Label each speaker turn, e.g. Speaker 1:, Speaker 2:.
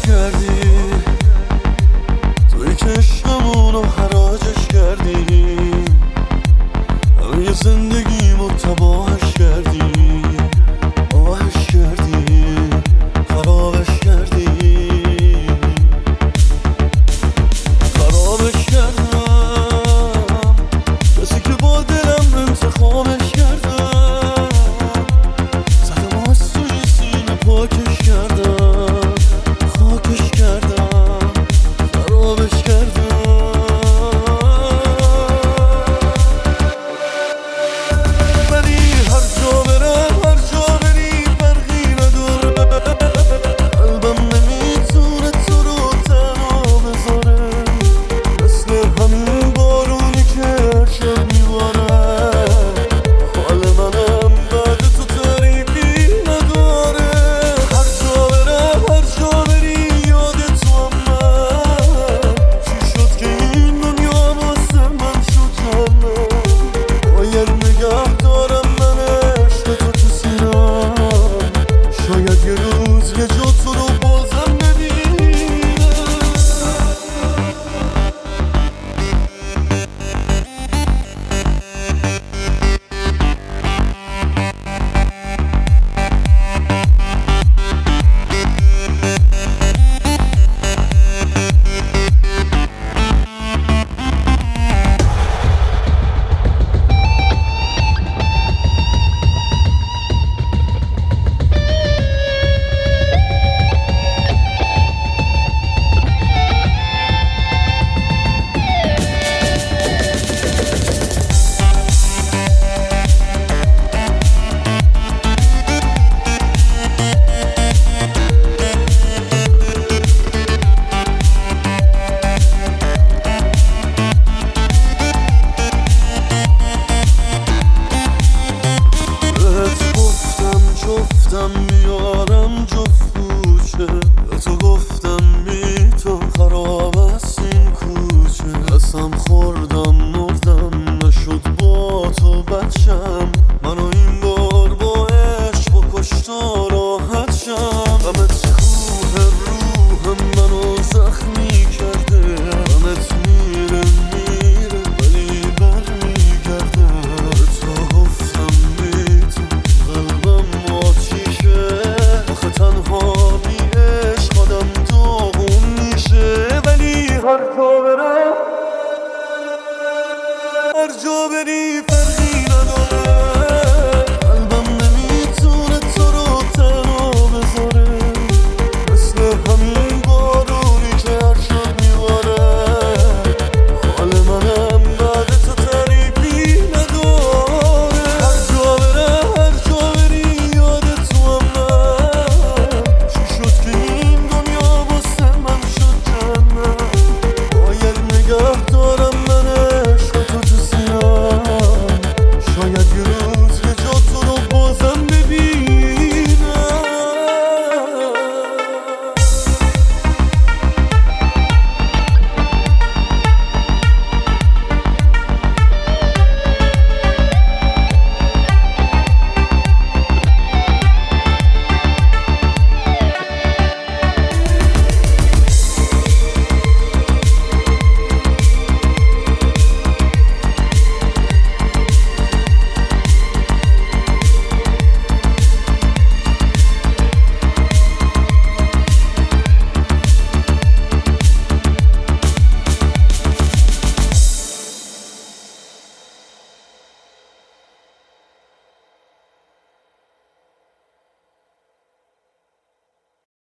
Speaker 1: کردی، توی که عشقمونو حراجش کردی، همه زندگیمو تباهش کردی، آهش کردی، خرابش کردی، خرابش کردم. کسی که با دلم انتخابش کردم، زدم از توی سینه پاکش کردم، خاکش کردم، خرابش کردم. ولی هر جا برم، هر جا بری فرقی نداره، قلبم نمیتونه تو رو تنها بذاره، مثل همین بارونی که هر شب میباره، حال منم بعد تو تعریفی نداره. هر جا برم، هر جا بری یاد تو هم من، چی شد که این دنیا واسه من شد جهنم. باید نگه دارم من عشق تو سینم، شاید یه روز یه جا تو